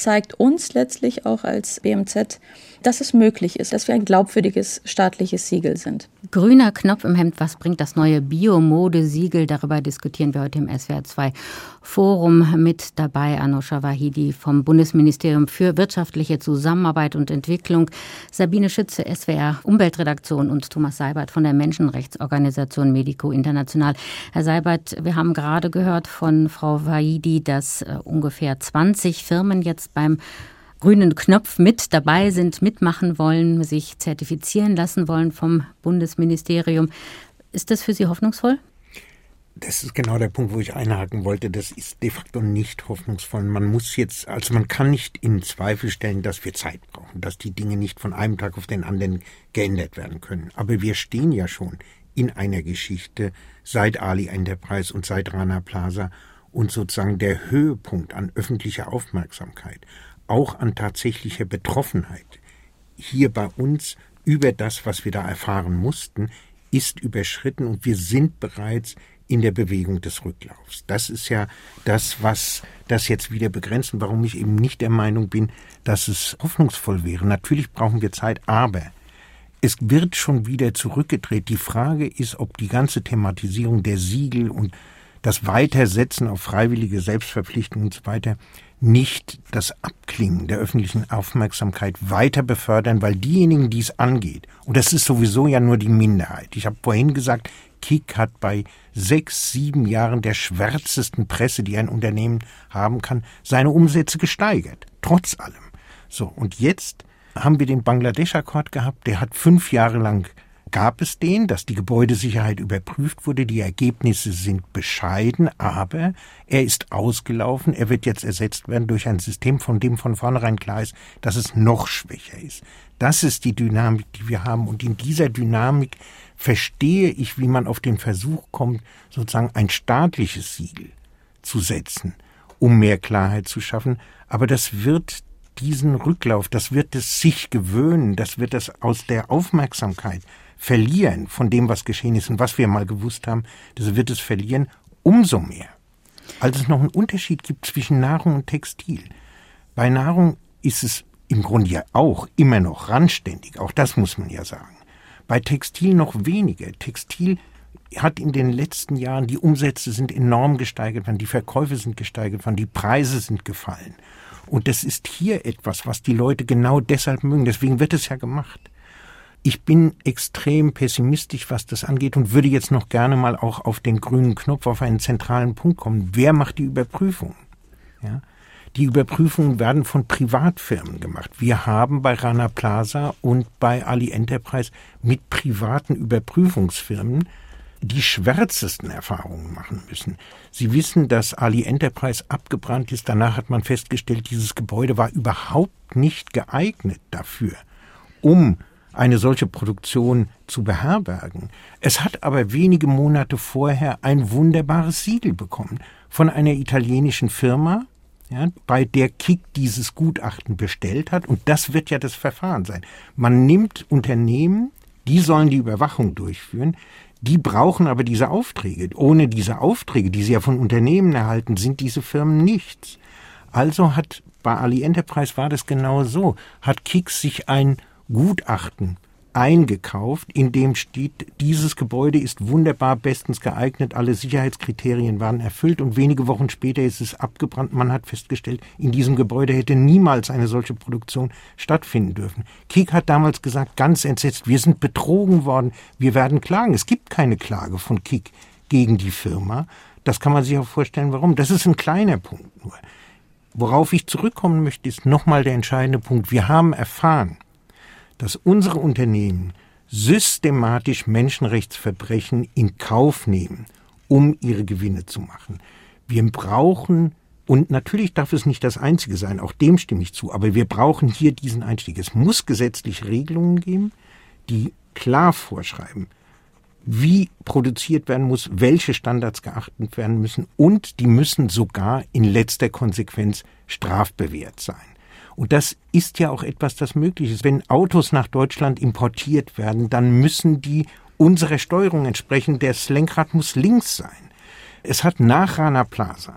zeigt uns letztlich auch als B M Z, dass es möglich ist, dass wir ein glaubwürdiges staatliches Siegel sind. Grüner Knopf im Hemd, was bringt das neue Biomodesiegel? Darüber diskutieren wir heute im S W R zwei Forum. Mit dabei Anousheh Wahidi vom Bundesministerium für wirtschaftliche Zusammenarbeit und Entwicklung, Sabine Schütze, S W R Umweltredaktion und Thomas Seibert von der Menschenrechtsorganisation Medico International. Herr Seibert, wir haben gerade gehört von Frau Wahidi, dass äh, ungefähr zwanzig Firmen jetzt beim grünen Knopf mit dabei sind, mitmachen wollen, sich zertifizieren lassen wollen vom Bundesministerium. Ist das für Sie hoffnungsvoll? Das ist genau der Punkt, wo ich einhaken wollte. Das ist de facto nicht hoffnungsvoll. Man muss jetzt, also man kann nicht in Zweifel stellen, dass wir Zeit brauchen, dass die Dinge nicht von einem Tag auf den anderen geändert werden können. Aber wir stehen ja schon in einer Geschichte seit Ali Enterprise und seit Rana Plaza und sozusagen der Höhepunkt an öffentlicher Aufmerksamkeit, auch an tatsächlicher Betroffenheit hier bei uns über das, was wir da erfahren mussten, ist überschritten und wir sind bereits in der Bewegung des Rücklaufs. Das ist ja das, was das jetzt wieder begrenzt und warum ich eben nicht der Meinung bin, dass es hoffnungsvoll wäre. Natürlich brauchen wir Zeit, aber es wird schon wieder zurückgedreht. Die Frage ist, ob die ganze Thematisierung der Siegel und das Weitersetzen auf freiwillige Selbstverpflichtungen und so weiter nicht das Abklingen der öffentlichen Aufmerksamkeit weiter befördern, weil diejenigen, die es angeht, und das ist sowieso ja nur die Minderheit. Ich habe vorhin gesagt, Kick hat bei sechs, sieben Jahren der schwärzesten Presse, die ein Unternehmen haben kann, seine Umsätze gesteigert. Trotz allem. So, und jetzt haben wir den Bangladesch-Akkord gehabt, der hat fünf Jahre lang gab es den, dass die Gebäudesicherheit überprüft wurde. Die Ergebnisse sind bescheiden, aber er ist ausgelaufen. Er wird jetzt ersetzt werden durch ein System, von dem von vornherein klar ist, dass es noch schwächer ist. Das ist die Dynamik, die wir haben. Und in dieser Dynamik verstehe ich, wie man auf den Versuch kommt, sozusagen ein staatliches Siegel zu setzen, um mehr Klarheit zu schaffen. Aber das wird diesen Rücklauf, das wird es sich gewöhnen, das wird es aus der Aufmerksamkeit verlieren von dem, was geschehen ist und was wir mal gewusst haben, das wird es verlieren, umso mehr. Als es noch einen Unterschied gibt zwischen Nahrung und Textil. Bei Nahrung ist es im Grunde ja auch immer noch randständig, auch das muss man ja sagen. Bei Textil noch weniger. Textil hat in den letzten Jahren, die Umsätze sind enorm gesteigert worden, die Verkäufe sind gesteigert worden, die Preise sind gefallen. Und das ist hier etwas, was die Leute genau deshalb mögen. Deswegen wird es ja gemacht. Ich bin extrem pessimistisch, was das angeht und würde jetzt noch gerne mal auch auf den grünen Knopf, auf einen zentralen Punkt kommen. Wer macht die Überprüfung? Ja? Die Überprüfungen werden von Privatfirmen gemacht. Wir haben bei Rana Plaza und bei Ali Enterprise mit privaten Überprüfungsfirmen die schwärzesten Erfahrungen machen müssen. Sie wissen, dass Ali Enterprise abgebrannt ist. Danach hat man festgestellt, dieses Gebäude war überhaupt nicht geeignet dafür, um eine solche Produktion zu beherbergen. Es hat aber wenige Monate vorher ein wunderbares Siegel bekommen von einer italienischen Firma, ja, bei der Kick dieses Gutachten bestellt hat. Und das wird ja das Verfahren sein. Man nimmt Unternehmen, die sollen die Überwachung durchführen, die brauchen aber diese Aufträge. Ohne diese Aufträge, die sie ja von Unternehmen erhalten, sind diese Firmen nichts. Also hat bei Ali Enterprise war das genau so, hat Kick sich ein Gutachten eingekauft, in dem steht, dieses Gebäude ist wunderbar bestens geeignet, alle Sicherheitskriterien waren erfüllt und wenige Wochen später ist es abgebrannt. Man hat festgestellt, in diesem Gebäude hätte niemals eine solche Produktion stattfinden dürfen. Kick hat damals gesagt, ganz entsetzt, wir sind betrogen worden, wir werden klagen. Es gibt keine Klage von Kick gegen die Firma. Das kann man sich auch vorstellen, warum. Das ist ein kleiner Punkt nur. Worauf ich zurückkommen möchte, ist nochmal der entscheidende Punkt. Wir haben erfahren, dass unsere Unternehmen systematisch Menschenrechtsverbrechen in Kauf nehmen, um ihre Gewinne zu machen. Wir brauchen, und natürlich darf es nicht das Einzige sein, auch dem stimme ich zu, aber wir brauchen hier diesen Einstieg. Es muss gesetzliche Regelungen geben, die klar vorschreiben, wie produziert werden muss, welche Standards geachtet werden müssen und die müssen sogar in letzter Konsequenz strafbewehrt sein. Und das ist ja auch etwas, das möglich ist. Wenn Autos nach Deutschland importiert werden, dann müssen die unserer Steuerung entsprechen. Das Lenkrad muss links sein. Es hat nach Rana Plaza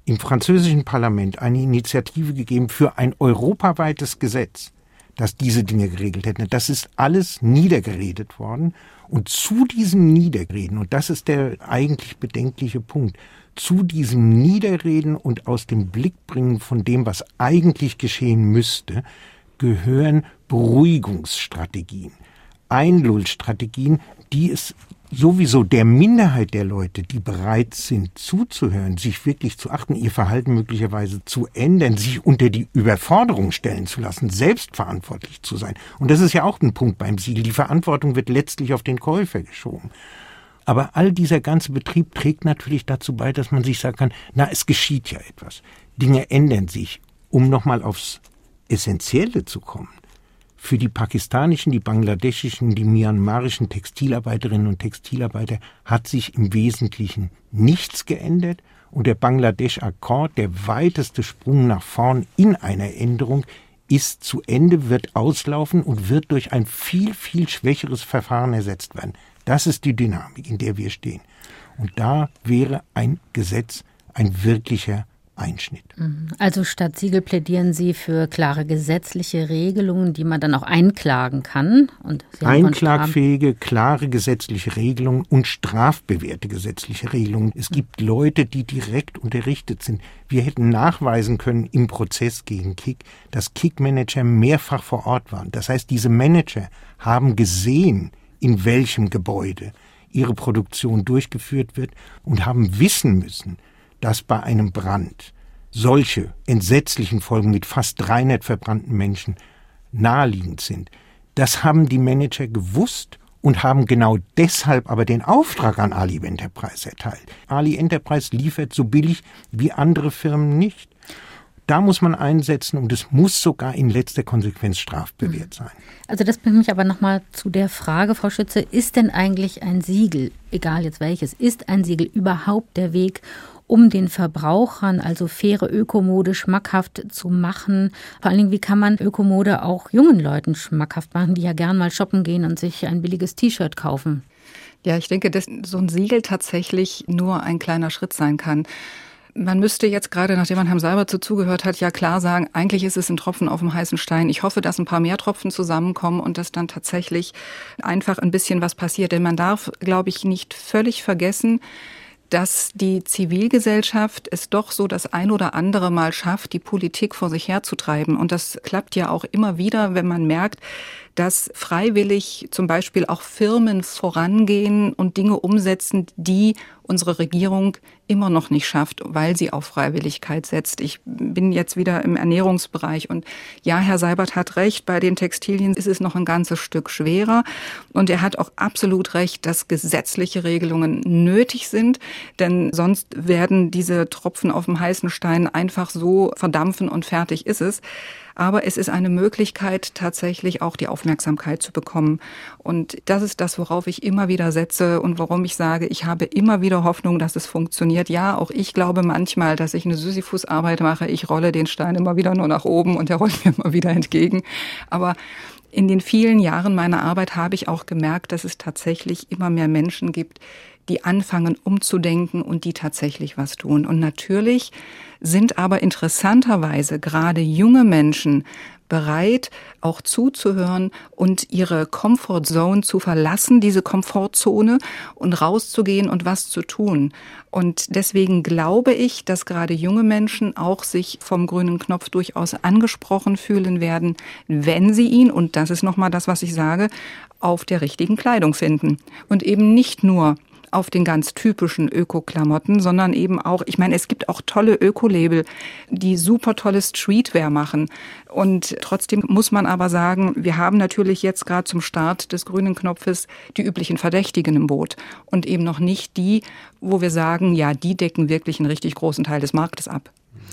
im französischen Parlament eine Initiative gegeben für ein europaweites Gesetz, das diese Dinge geregelt hätte. Das ist alles niedergeredet worden. Und zu diesem Niederreden, und das ist der eigentlich bedenkliche Punkt, zu diesem Niederreden und aus dem Blick bringen von dem, was eigentlich geschehen müsste, gehören Beruhigungsstrategien, Einlullstrategien, die es sowieso der Minderheit der Leute, die bereit sind zuzuhören, sich wirklich zu achten, ihr Verhalten möglicherweise zu ändern, sich unter die Überforderung stellen zu lassen, selbstverantwortlich zu sein. Und das ist ja auch ein Punkt beim Siegel. Die Verantwortung wird letztlich auf den Käufer geschoben. Aber all dieser ganze Betrieb trägt natürlich dazu bei, dass man sich sagen kann, na, es geschieht ja etwas. Dinge ändern sich. Um nochmal aufs Essentielle zu kommen. Für die pakistanischen, die bangladeschischen, die myanmarischen Textilarbeiterinnen und Textilarbeiter hat sich im Wesentlichen nichts geändert und der Bangladesch-Akkord, der weiteste Sprung nach vorn in einer Änderung, ist zu Ende, wird auslaufen und wird durch ein viel, viel schwächeres Verfahren ersetzt werden. Das ist die Dynamik, in der wir stehen. Und da wäre ein Gesetz ein wirklicher Einschnitt. Also statt Siegel plädieren Sie für klare gesetzliche Regelungen, die man dann auch einklagen kann. Und Sie haben einklagfähige, klare gesetzliche Regelungen und strafbewährte gesetzliche Regelungen. Es gibt Leute, die direkt unterrichtet sind. Wir hätten nachweisen können im Prozess gegen Kik, dass Kik-Manager mehrfach vor Ort waren. Das heißt, diese Manager haben gesehen, in welchem Gebäude ihre Produktion durchgeführt wird und haben wissen müssen, dass bei einem Brand solche entsetzlichen Folgen mit fast dreihundert verbrannten Menschen naheliegend sind. Das haben die Manager gewusst und haben genau deshalb aber den Auftrag an Ali Enterprise erteilt. Ali Enterprise liefert so billig wie andere Firmen nicht. Da muss man einsetzen und es muss sogar in letzter Konsequenz strafbewehrt sein. Also das bringt mich aber nochmal zu der Frage, Frau Schütze, ist denn eigentlich ein Siegel, egal jetzt welches, ist ein Siegel überhaupt der Weg, um den Verbrauchern also faire Ökomode schmackhaft zu machen? Vor allen Dingen, wie kann man Ökomode auch jungen Leuten schmackhaft machen, die ja gern mal shoppen gehen und sich ein billiges T-Shirt kaufen? Ja, ich denke, dass so ein Siegel tatsächlich nur ein kleiner Schritt sein kann. Man müsste jetzt gerade, nachdem man Herrn Seibert so zugehört hat, ja klar sagen, eigentlich ist es ein Tropfen auf dem heißen Stein. Ich hoffe, dass ein paar mehr Tropfen zusammenkommen und dass dann tatsächlich einfach ein bisschen was passiert. Denn man darf, glaube ich, nicht völlig vergessen, dass die Zivilgesellschaft es doch so das ein oder andere Mal schafft, die Politik vor sich herzutreiben. Und das klappt ja auch immer wieder, wenn man merkt, dass freiwillig zum Beispiel auch Firmen vorangehen und Dinge umsetzen, die unsere Regierung immer noch nicht schafft, weil sie auf Freiwilligkeit setzt. Ich bin jetzt wieder im Ernährungsbereich und ja, Herr Seibert hat recht, bei den Textilien ist es noch ein ganzes Stück schwerer und er hat auch absolut recht, dass gesetzliche Regelungen nötig sind, denn sonst werden diese Tropfen auf dem heißen Stein einfach so verdampfen und fertig ist es. Aber es ist eine Möglichkeit, tatsächlich auch die Aufmerksamkeit zu bekommen. Und das ist das, worauf ich immer wieder setze und warum ich sage, ich habe immer wieder Hoffnung, dass es funktioniert. Ja, auch ich glaube manchmal, dass ich eine Sisyphus-Arbeit mache. Ich rolle den Stein immer wieder nur nach oben und er rollt mir immer wieder entgegen. Aber in den vielen Jahren meiner Arbeit habe ich auch gemerkt, dass es tatsächlich immer mehr Menschen gibt, die anfangen umzudenken und die tatsächlich was tun. Und natürlich sind aber interessanterweise gerade junge Menschen bereit, auch zuzuhören und ihre Comfortzone zu verlassen, diese Komfortzone und rauszugehen und was zu tun. Und deswegen glaube ich, dass gerade junge Menschen auch sich vom grünen Knopf durchaus angesprochen fühlen werden, wenn sie ihn, und das ist nochmal das, was ich sage, auf der richtigen Kleidung finden. Und eben nicht nur auf den ganz typischen Öko-Klamotten, sondern eben auch, ich meine, es gibt auch tolle Öko-Label, die super tolle Streetwear machen. Und trotzdem muss man aber sagen, wir haben natürlich jetzt gerade zum Start des grünen Knopfes die üblichen Verdächtigen im Boot und eben noch nicht die, wo wir sagen, ja, die decken wirklich einen richtig großen Teil des Marktes ab.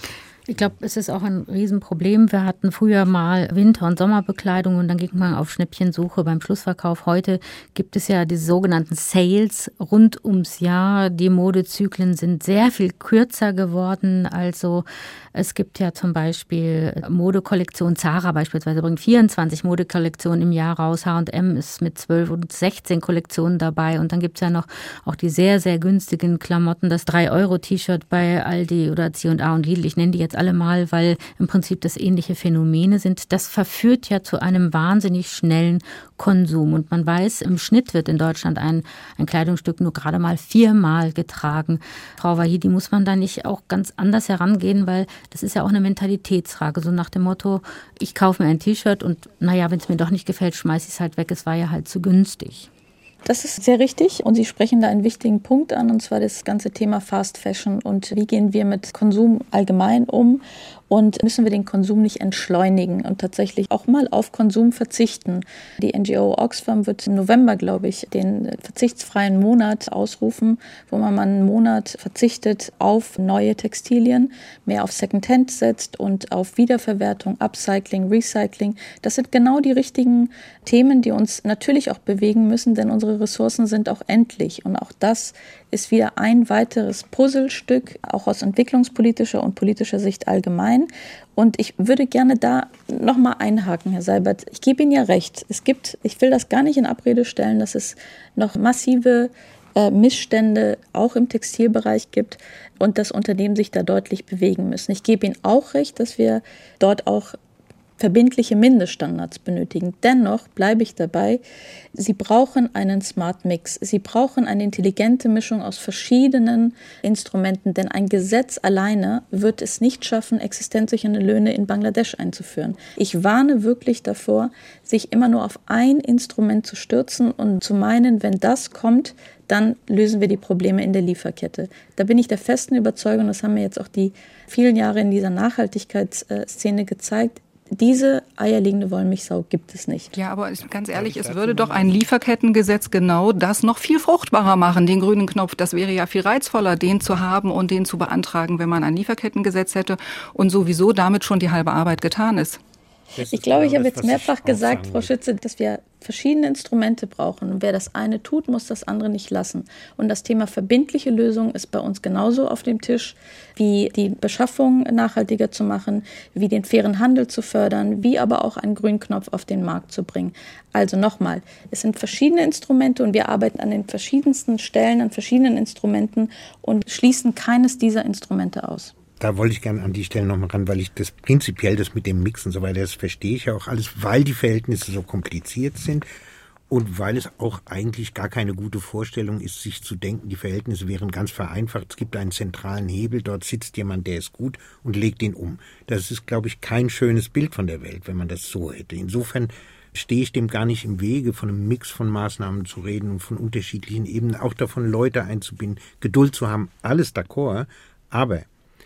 Ich glaube, es ist auch ein Riesenproblem. Wir hatten früher mal Winter- und Sommerbekleidung und dann ging man auf Schnäppchensuche beim Schlussverkauf. Heute gibt es ja die sogenannten Sales rund ums Jahr. Die Modezyklen sind sehr viel kürzer geworden. Also es gibt ja zum Beispiel Modekollektion, Zara beispielsweise bringt vierundzwanzig Modekollektionen im Jahr raus. H und M ist mit zwölf und sechzehn Kollektionen dabei. Und dann gibt es ja noch auch die sehr, sehr günstigen Klamotten. Das drei Euro T-Shirt bei Aldi oder C und A und Lidl. Ich nenne die jetzt alle mal, weil im Prinzip das ähnliche Phänomene sind. Das verführt ja zu einem wahnsinnig schnellen Konsum. Und man weiß, im Schnitt wird in Deutschland ein, ein Kleidungsstück nur gerade mal viermal getragen. Frau Wahidi, muss man da nicht auch ganz anders herangehen, weil das ist ja auch eine Mentalitätsfrage. So nach dem Motto, ich kaufe mir ein T-Shirt und naja, wenn es mir doch nicht gefällt, schmeiße ich es halt weg. Es war ja halt zu günstig. Das ist sehr richtig und Sie sprechen da einen wichtigen Punkt an, und zwar das ganze Thema Fast Fashion und wie gehen wir mit Konsum allgemein um und müssen wir den Konsum nicht entschleunigen und tatsächlich auch mal auf Konsum verzichten. Die N G O Oxfam wird im November, glaube ich, den verzichtsfreien Monat ausrufen, wo man mal einen Monat verzichtet auf neue Textilien, mehr auf Secondhand setzt und auf Wiederverwertung, Upcycling, Recycling. Das sind genau die richtigen Themen, die uns natürlich auch bewegen müssen, denn unsere Ressourcen sind auch endlich. Und auch das ist wieder ein weiteres Puzzlestück, auch aus entwicklungspolitischer und politischer Sicht allgemein. Und ich würde gerne da nochmal einhaken, Herr Seibert. Ich gebe Ihnen ja recht. Es gibt, ich will das gar nicht in Abrede stellen, dass es noch massive äh, Missstände auch im Textilbereich gibt und dass Unternehmen sich da deutlich bewegen müssen. Ich gebe Ihnen auch recht, dass wir dort auch verbindliche Mindeststandards benötigen. Dennoch bleibe ich dabei, Sie brauchen einen Smart Mix. Sie brauchen eine intelligente Mischung aus verschiedenen Instrumenten, denn ein Gesetz alleine wird es nicht schaffen, existenzsichernde Löhne in Bangladesch einzuführen. Ich warne wirklich davor, sich immer nur auf ein Instrument zu stürzen und zu meinen, wenn das kommt, dann lösen wir die Probleme in der Lieferkette. Da bin ich der festen Überzeugung, das haben mir jetzt auch die vielen Jahre in dieser Nachhaltigkeitsszene gezeigt, diese eierlegende Wollmilchsau gibt es nicht. Ja, aber ganz ehrlich, es würde doch ein Lieferkettengesetz genau das noch viel fruchtbarer machen, den grünen Knopf. Das wäre ja viel reizvoller, den zu haben und den zu beantragen, wenn man ein Lieferkettengesetz hätte und sowieso damit schon die halbe Arbeit getan ist. Ich glaube, ich habe jetzt mehrfach gesagt, Frau Schütze, dass wir verschiedene Instrumente brauchen. Und wer das eine tut, muss das andere nicht lassen. Und das Thema verbindliche Lösung ist bei uns genauso auf dem Tisch, wie die Beschaffung nachhaltiger zu machen, wie den fairen Handel zu fördern, wie aber auch einen grünen Knopf auf den Markt zu bringen. Also nochmal, es sind verschiedene Instrumente und wir arbeiten an den verschiedensten Stellen, an verschiedenen Instrumenten und schließen keines dieser Instrumente aus. Da wollte ich gerne an die Stelle nochmal ran, weil ich das prinzipiell, das mit dem Mix und so weiter, das verstehe ich ja auch alles, weil die Verhältnisse so kompliziert sind und weil es auch eigentlich gar keine gute Vorstellung ist, sich zu denken, die Verhältnisse wären ganz vereinfacht. Es gibt einen zentralen Hebel, dort sitzt jemand, der ist gut und legt ihn um. Das ist, glaube ich, kein schönes Bild von der Welt, wenn man das so hätte. Insofern stehe ich dem gar nicht im Wege, von einem Mix von Maßnahmen zu reden und von unterschiedlichen Ebenen, auch davon Leute einzubinden, Geduld zu haben, alles d'accord, aber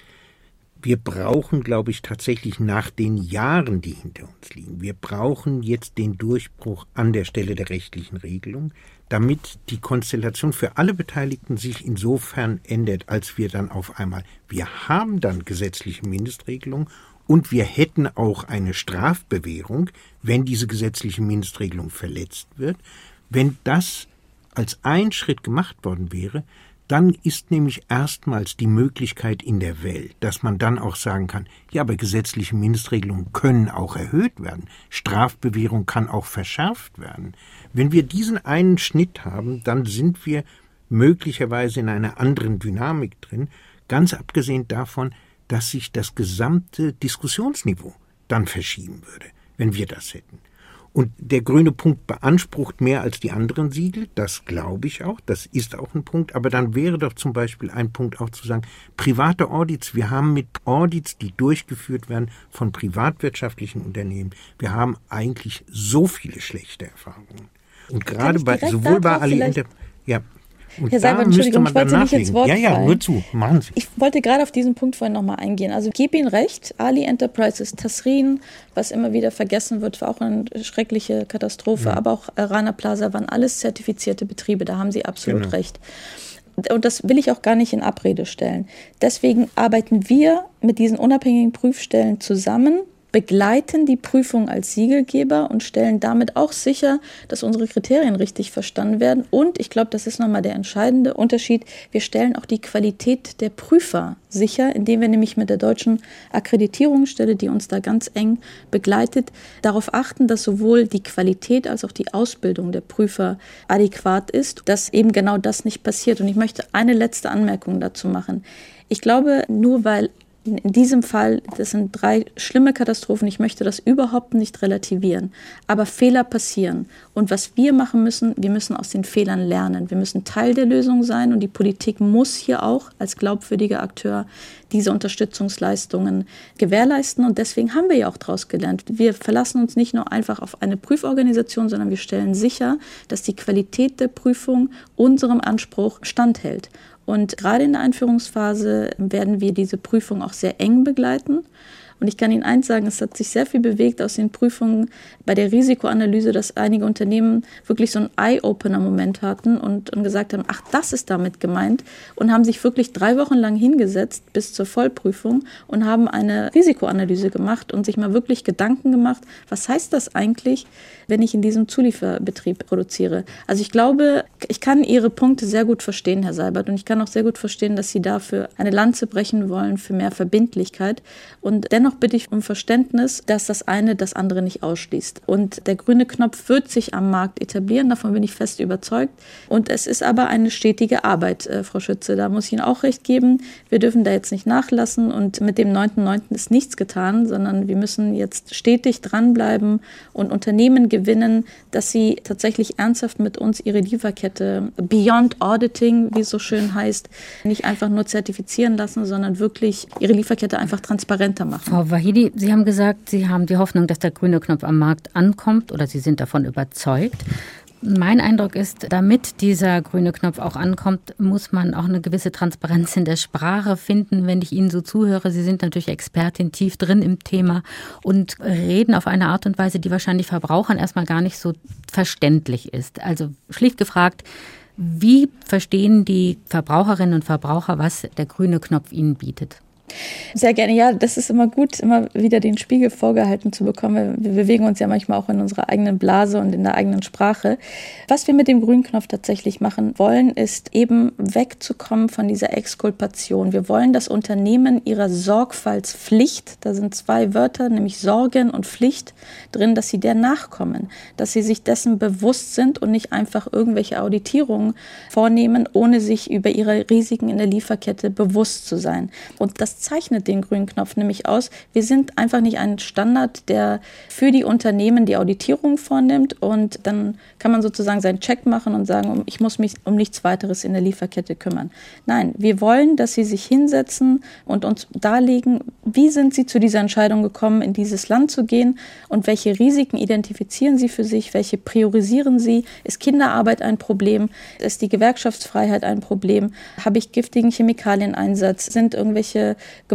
wir brauchen, glaube ich, tatsächlich nach den Jahren, die hinter uns liegen, wir brauchen jetzt den Durchbruch an der Stelle der rechtlichen Regelung, damit die Konstellation für alle Beteiligten sich insofern ändert, als wir dann auf einmal, wir haben dann gesetzliche Mindestregelungen und wir hätten auch eine Strafbewährung, wenn diese gesetzliche Mindestregelung verletzt wird. Wenn das als ein Schritt gemacht worden wäre, dann ist nämlich erstmals die Möglichkeit in der Welt, dass man dann auch sagen kann, ja, aber gesetzliche Mindestregelungen können auch erhöht werden. Strafbewährung kann auch verschärft werden. Wenn wir diesen einen Schnitt haben, dann sind wir möglicherweise in einer anderen Dynamik drin, ganz abgesehen davon, dass sich das gesamte Diskussionsniveau dann verschieben würde, wenn wir das hätten. Und der grüne Punkt beansprucht mehr als die anderen Siegel, das glaube ich auch, das ist auch ein Punkt, aber dann wäre doch zum Beispiel ein Punkt auch zu sagen, private Audits, wir haben mit Audits, die durchgeführt werden von privatwirtschaftlichen Unternehmen, wir haben eigentlich so viele schlechte Erfahrungen. Und gerade bei, sowohl bei Ali Enter, ja, und Herr Seibert, Entschuldigung, ich wollte nicht ins Wort Ja, ja, fallen. nur zu, machen Sie. Ich wollte gerade auf diesen Punkt vorhin nochmal eingehen. Also ich gebe Ihnen recht, Ali Enterprises, Tasrin, was immer wieder vergessen wird, war auch eine schreckliche Katastrophe, ja. Aber auch Rana Plaza waren alles zertifizierte Betriebe, da haben Sie absolut genau. recht. Und das will ich auch gar nicht in Abrede stellen. Deswegen arbeiten wir mit diesen unabhängigen Prüfstellen zusammen, begleiten die Prüfung als Siegelgeber und stellen damit auch sicher, dass unsere Kriterien richtig verstanden werden. Und ich glaube, das ist nochmal der entscheidende Unterschied. Wir stellen auch die Qualität der Prüfer sicher, indem wir nämlich mit der deutschen Akkreditierungsstelle, die uns da ganz eng begleitet, darauf achten, dass sowohl die Qualität als auch die Ausbildung der Prüfer adäquat ist, dass eben genau das nicht passiert. Und ich möchte eine letzte Anmerkung dazu machen. Ich glaube, nur weil in diesem Fall, das sind drei schlimme Katastrophen, ich möchte das überhaupt nicht relativieren, aber Fehler passieren. Und was wir machen müssen, wir müssen aus den Fehlern lernen. Wir müssen Teil der Lösung sein und die Politik muss hier auch als glaubwürdiger Akteur diese Unterstützungsleistungen gewährleisten. Und deswegen haben wir ja auch daraus gelernt. Wir verlassen uns nicht nur einfach auf eine Prüforganisation, sondern wir stellen sicher, dass die Qualität der Prüfung unserem Anspruch standhält. Und gerade in der Einführungsphase werden wir diese Prüfung auch sehr eng begleiten. Und ich kann Ihnen eins sagen, es hat sich sehr viel bewegt aus den Prüfungen bei der Risikoanalyse, dass einige Unternehmen wirklich so einen Eye-Opener-Moment hatten und, und gesagt haben, ach, das ist damit gemeint, und haben sich wirklich drei Wochen lang hingesetzt bis zur Vollprüfung und haben eine Risikoanalyse gemacht und sich mal wirklich Gedanken gemacht, was heißt das eigentlich, wenn ich in diesem Zulieferbetrieb produziere. Also ich glaube, ich kann Ihre Punkte sehr gut verstehen, Herr Seibert, und ich kann auch sehr gut verstehen, dass Sie dafür eine Lanze brechen wollen für mehr Verbindlichkeit. Und dennoch bitte ich um Verständnis, dass das eine das andere nicht ausschließt. Und der grüne Knopf wird sich am Markt etablieren, davon bin ich fest überzeugt. Und es ist aber eine stetige Arbeit, äh, Frau Schütze, da muss ich Ihnen auch recht geben. Wir dürfen da jetzt nicht nachlassen und mit dem neunten neunten ist nichts getan, sondern wir müssen jetzt stetig dranbleiben und Unternehmen gewinnen, dass sie tatsächlich ernsthaft mit uns ihre Lieferkette beyond auditing, wie es so schön heißt, nicht einfach nur zertifizieren lassen, sondern wirklich ihre Lieferkette einfach transparenter machen. Frau Wahidi, Sie haben gesagt, Sie haben die Hoffnung, dass der grüne Knopf am Markt ankommt, oder Sie sind davon überzeugt. Mein Eindruck ist, damit dieser grüne Knopf auch ankommt, muss man auch eine gewisse Transparenz in der Sprache finden. Wenn ich Ihnen so zuhöre, Sie sind natürlich Expertin, tief drin im Thema und reden auf eine Art und Weise, die wahrscheinlich Verbrauchern erstmal gar nicht so verständlich ist. Also schlicht gefragt, wie verstehen die Verbraucherinnen und Verbraucher, was der grüne Knopf ihnen bietet? Sehr gerne. Ja, das ist immer gut, immer wieder den Spiegel vorgehalten zu bekommen. Wir bewegen uns ja manchmal auch in unserer eigenen Blase und in der eigenen Sprache. Was wir mit dem grünen Knopf tatsächlich machen wollen, ist eben wegzukommen von dieser Exkulpation. Wir wollen das Unternehmen ihrer Sorgfaltspflicht, da sind zwei Wörter, nämlich Sorgen und Pflicht drin, dass sie der nachkommen, dass sie sich dessen bewusst sind und nicht einfach irgendwelche Auditierungen vornehmen, ohne sich über ihre Risiken in der Lieferkette bewusst zu sein. Und das zeichnet den grünen Knopf nämlich aus. Wir sind einfach nicht ein Standard, der für die Unternehmen die Auditierung vornimmt und dann kann man sozusagen seinen Check machen und sagen, ich muss mich um nichts weiteres in der Lieferkette kümmern. Nein, wir wollen, dass sie sich hinsetzen und uns darlegen, wie sind sie zu dieser Entscheidung gekommen, in dieses Land zu gehen und welche Risiken identifizieren sie für sich, welche priorisieren sie. Ist Kinderarbeit ein Problem? Ist die Gewerkschaftsfreiheit ein Problem? Habe ich giftigen Chemikalieneinsatz? Sind irgendwelche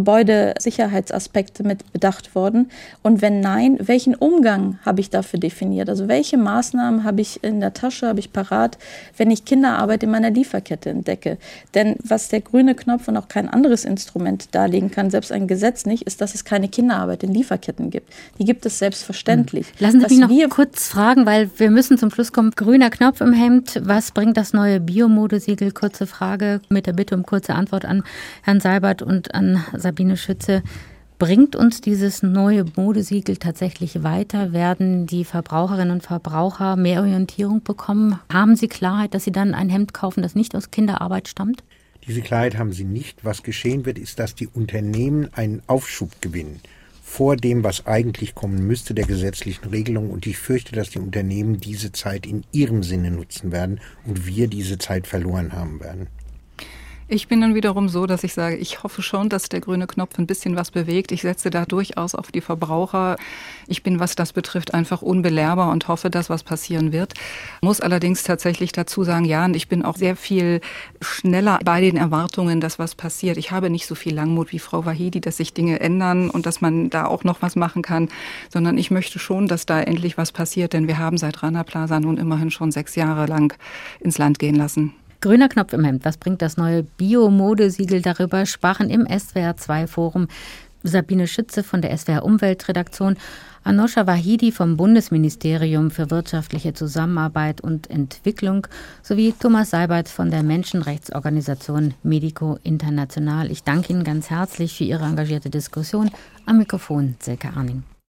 Gebäudesicherheitsaspekte mit bedacht worden? Und wenn nein, welchen Umgang habe ich dafür definiert? Also welche Maßnahmen habe ich in der Tasche, habe ich parat, wenn ich Kinderarbeit in meiner Lieferkette entdecke? Denn was der grüne Knopf und auch kein anderes Instrument darlegen kann, selbst ein Gesetz nicht, ist, dass es keine Kinderarbeit in Lieferketten gibt. Die gibt es selbstverständlich. Lassen Sie was mich noch wir kurz fragen, weil wir müssen zum Schluss kommen. Grüner Knopf im Hemd, was bringt das neue Biomodesiegel? Kurze Frage mit der Bitte um kurze Antwort an Herrn Seibert und an Sabine Schütze. Bringt uns dieses neue Modesiegel tatsächlich weiter? Werden die Verbraucherinnen und Verbraucher mehr Orientierung bekommen? Haben sie Klarheit, dass sie dann ein Hemd kaufen, das nicht aus Kinderarbeit stammt? Diese Klarheit haben sie nicht. Was geschehen wird, ist, dass die Unternehmen einen Aufschub gewinnen vor dem, was eigentlich kommen müsste, der gesetzlichen Regelung. Und ich fürchte, dass die Unternehmen diese Zeit in ihrem Sinne nutzen werden und wir diese Zeit verloren haben werden. Ich bin dann wiederum so, dass ich sage, ich hoffe schon, dass der grüne Knopf ein bisschen was bewegt. Ich setze da durchaus auf die Verbraucher. Ich bin, was das betrifft, einfach unbelehrbar und hoffe, dass was passieren wird. Muss allerdings tatsächlich dazu sagen, ja, und ich bin auch sehr viel schneller bei den Erwartungen, dass was passiert. Ich habe nicht so viel Langmut wie Frau Wahidi, dass sich Dinge ändern und dass man da auch noch was machen kann, sondern ich möchte schon, dass da endlich was passiert, denn wir haben seit Rana Plaza nun immerhin schon sechs Jahre lang ins Land gehen lassen. Grüner Knopf im Hemd, was bringt das neue Biomodesiegel? Darüber sprachen im S W R zwei Forum Sabine Schütze von der S W R Umweltredaktion, Anosha Wahidi vom Bundesministerium für wirtschaftliche Zusammenarbeit und Entwicklung sowie Thomas Seibert von der Menschenrechtsorganisation Medico International. Ich danke Ihnen ganz herzlich für Ihre engagierte Diskussion. Am Mikrofon Silke Arning.